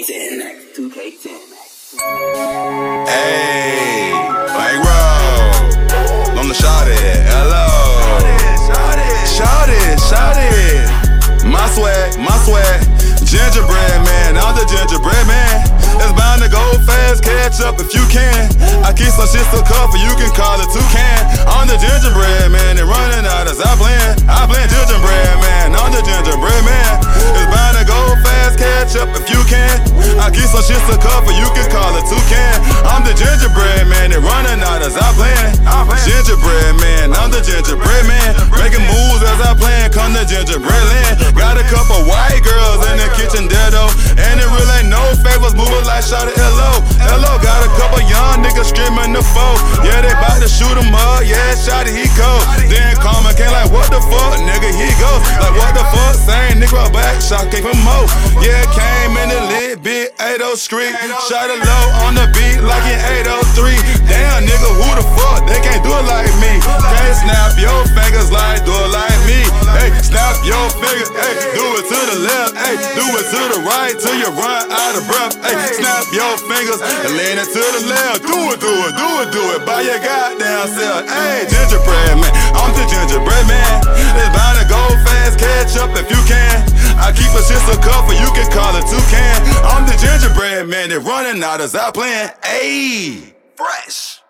2K10. 2K10. Hey, bankroll. On the shawty, hello. Shawty. My swag. Gingerbread man, I'm the gingerbread man. It's bound to go fast, catch up if you can. I keep some shit so covered, you can call it toucan. I'm the gingerbread man, and running out as I blend gingerbread man, I'm the gingerbread man. It's bound to go fast, catch up if you can. I keep some shit so covered, you can call it toucan. I'm the gingerbread man, and running out as I blend gingerbread man, I'm the gingerbread man. Making moves as I plan, come to gingerbread land. Got a couple white girls in the kitchen there though, and it really ain't no favors, moving like shawty hello. Got a couple young niggas screaming the foe. Yeah, they bout to shoot him up, yeah, shawty he cold. Then Carmen came like, what the fuck, nigga, he go. Like, what the fuck, same nigga back, shot came from Mo. Yeah, came in the lit, big 80 street. Shot it low on the beat like in 803. Damn, nigga, who the fuck, they can't do it like me. Can't snap your fingers like, do it like me. Hey, snap your fingers, hey, do it to the left, hey, do it to the right till you run out of breath. Hey, snap your fingers and lean it to the left. Do it by your goddamn self. Hey, gingerbread man, I'm the gingerbread man. It's bound to go fast, catch up if you can. I keep a shit so covered, you can call it toucan. I'm the gingerbread man, they running out as I plan. Ayy, fresh.